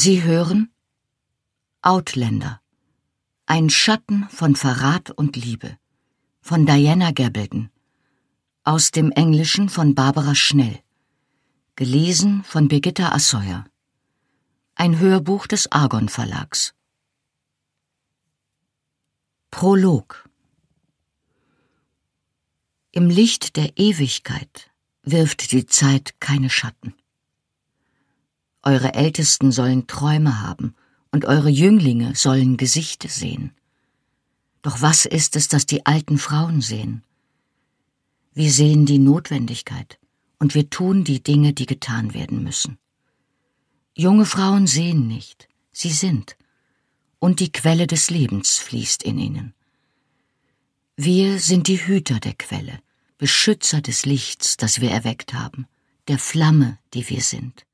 Sie hören Outlander, ein Schatten von Verrat und Liebe von Diana Gabaldon, aus dem Englischen von Barbara Schnell, gelesen von Birgitta Assauer. Ein Hörbuch des Argon Verlags. Prolog. Im Licht der Ewigkeit wirft die Zeit keine Schatten. Eure Ältesten sollen Träume haben, und eure Jünglinge sollen Gesichter sehen. Doch was ist es, das die alten Frauen sehen? Wir sehen die Notwendigkeit, und wir tun die Dinge, die getan werden müssen. Junge Frauen sehen nicht, sie sind, und die Quelle des Lebens fließt in ihnen. Wir sind die Hüter der Quelle, Beschützer des Lichts, das wir erweckt haben, der Flamme, die wir sind.